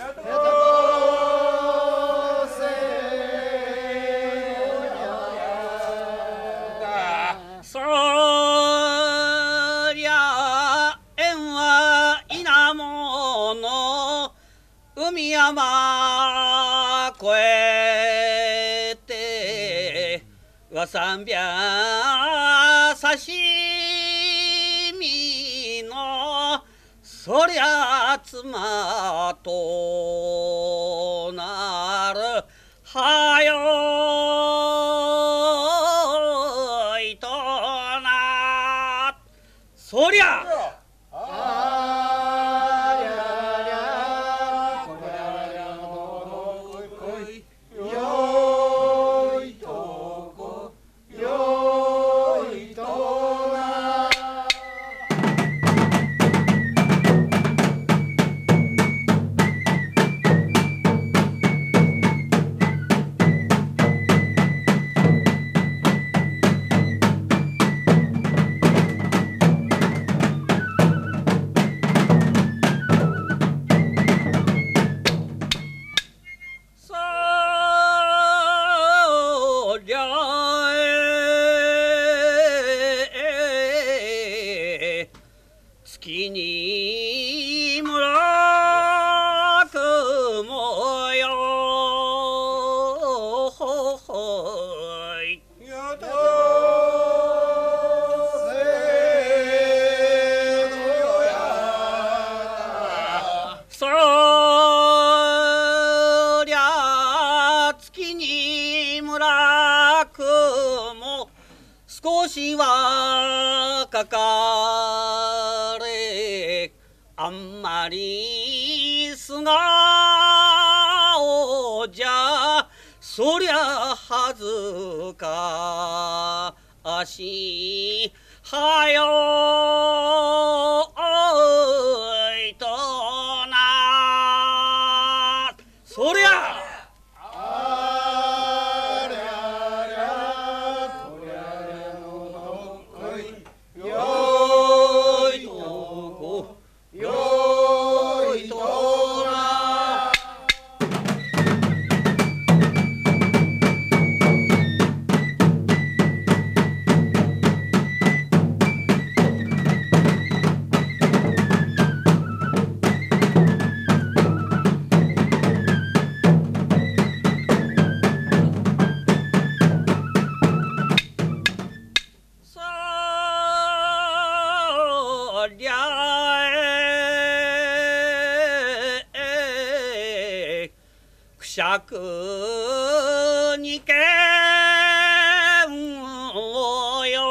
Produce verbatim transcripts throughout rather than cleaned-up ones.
そりゃ縁は稲もの海山越えてわさんびゃ刺身のそりゃ妻となるはよいとなそりゃ月に村くもよほほいやとせのやそりゃ月に村くも少しはかかれあんまり素顔じゃそりゃはずかしいはよいとなそりゃりゃえくしゃくにけんをよ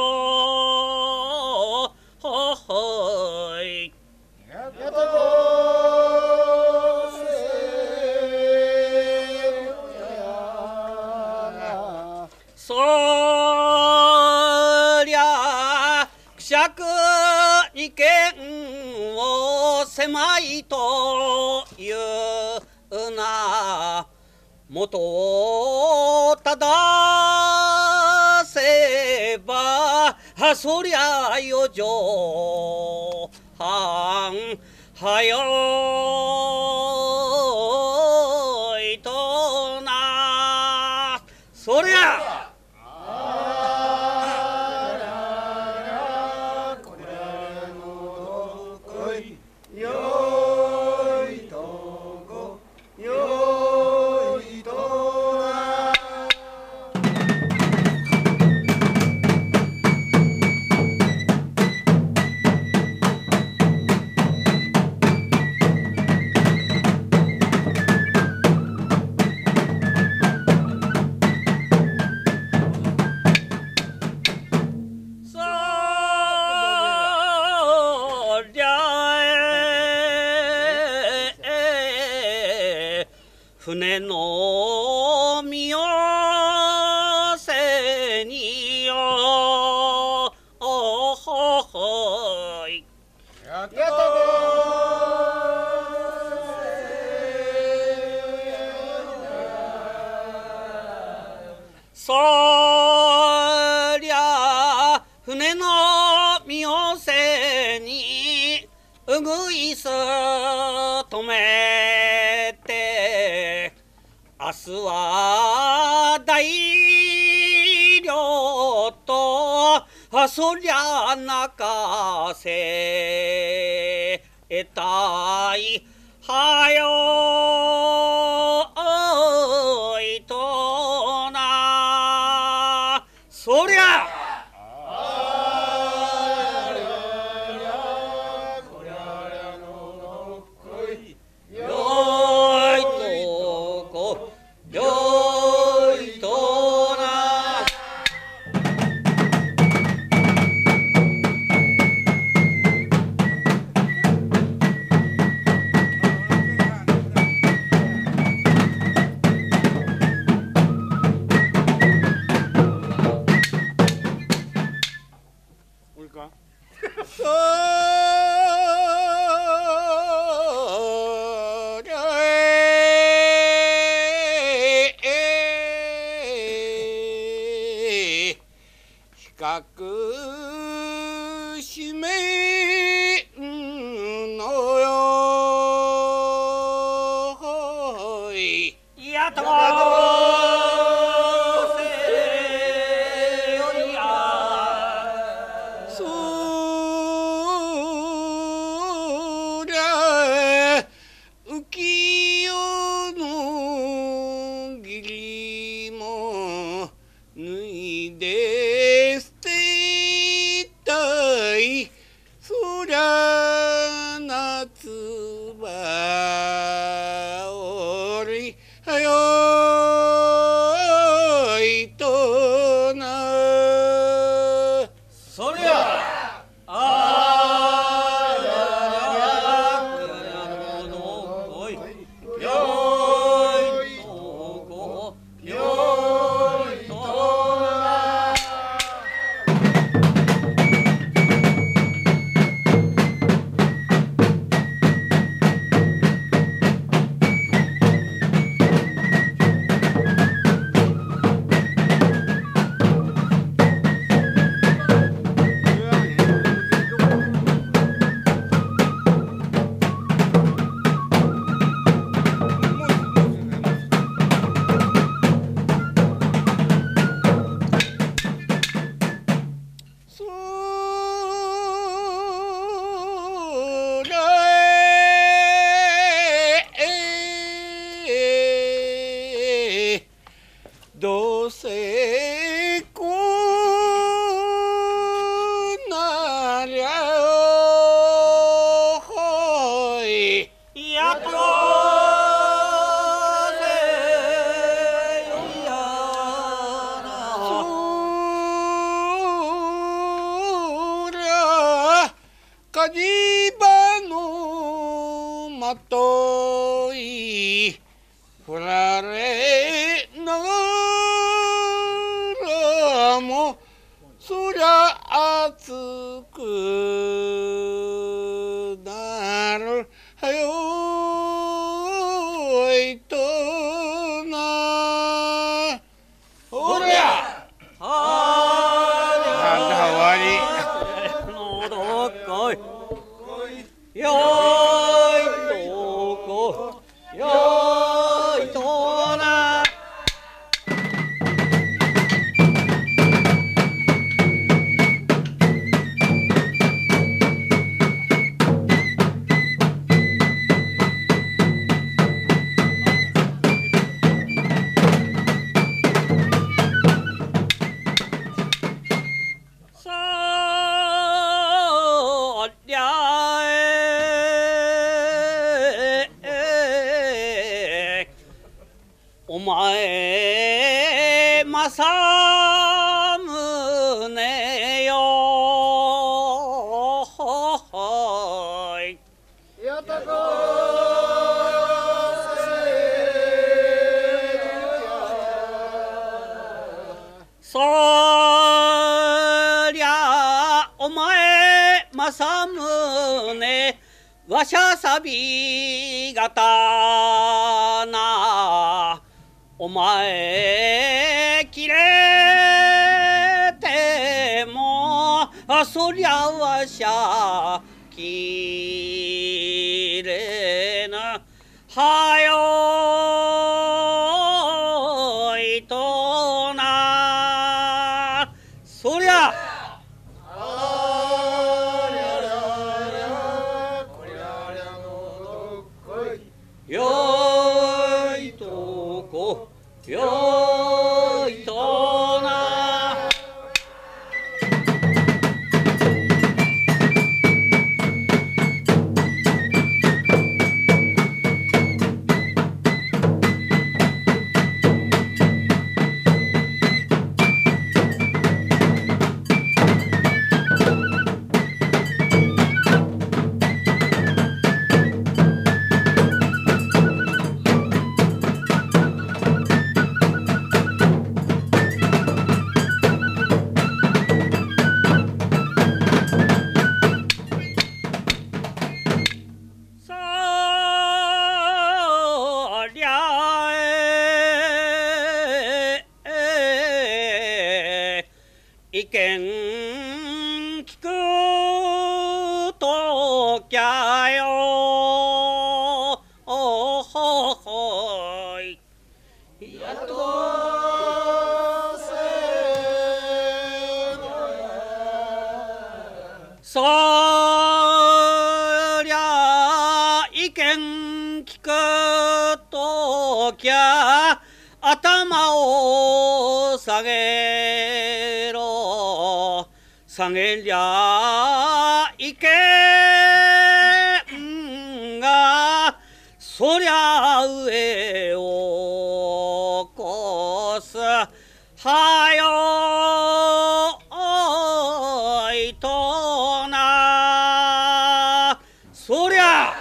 ほほいやとそりゃくしゃく意見を狭いというな元を正せばそりゃよじょはんはよいとなそりゃ船の見寄せによおほほいやっとそりゃ船の見寄せにうぐいす止めて明日は大領とそりゃ泣かせたいはよいとなそりゃしめんのよいやとせよりやそりゃ浮世の義理も脱いで捨てそりゃ夏場おりはよいとなそりゃあややのこいよいとこよいとどうせこうなりゃほいやっとせよやなそりゃ火事場のまとい振られながらもそりゃ熱くなるはよいとなおりゃあんた終わりのどこいよいとこよいとなそりゃえお前正宗よやったこそりゃお前正宗わしゃさびがたなお前きれてもそりゃわしゃきれなはよいとこよいとな。意見聞くときゃよおほほいやっとせそりゃ意見聞くときゃ頭を下げろ下げりゃいけんがそりゃ上を越すはよいとなそりゃ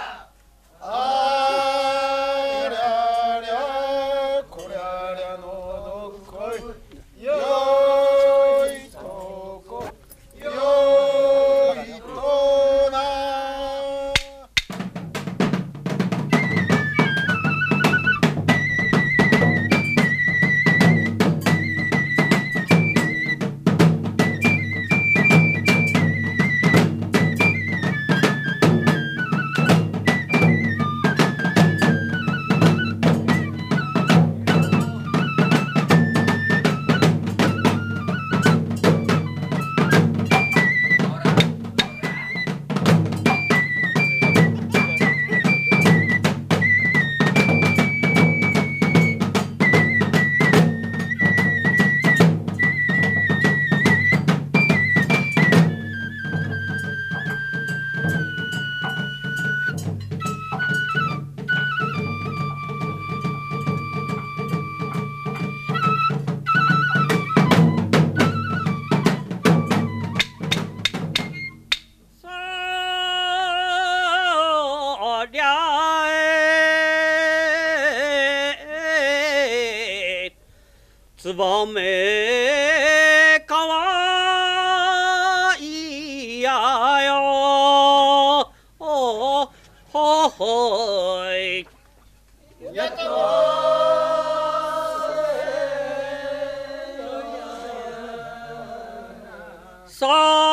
つばめかわいやよほほいやっとそ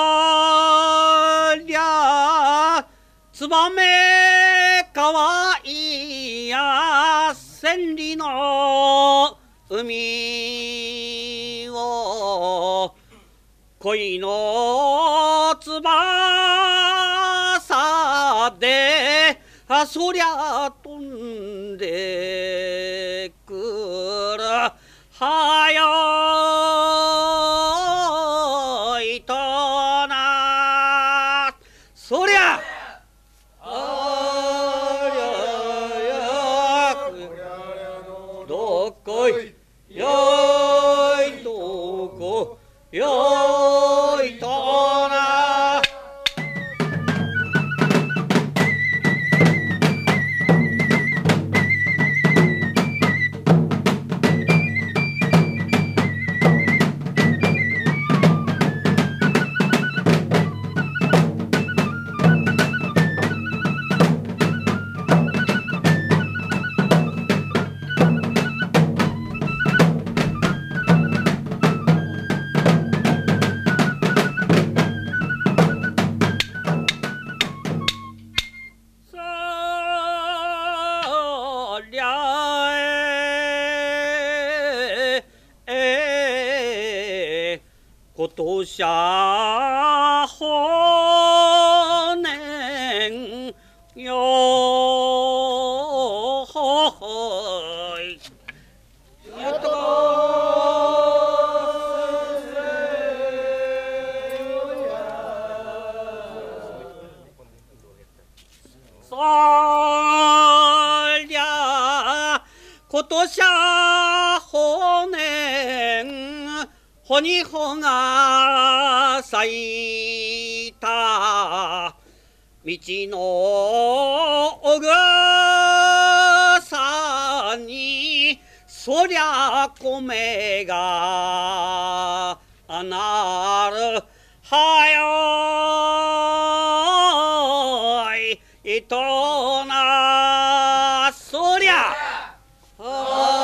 りゃつばめかわいや千里の海を恋の翼でそりゃ飛んでくるはよいとなそりゃありゃやどっこいよいとこよいとなことしゃほねんよおいやっとそりゃ今年は法年ほにほが咲いた道のおぐさにそりゃ米がなるはよいとなそりゃ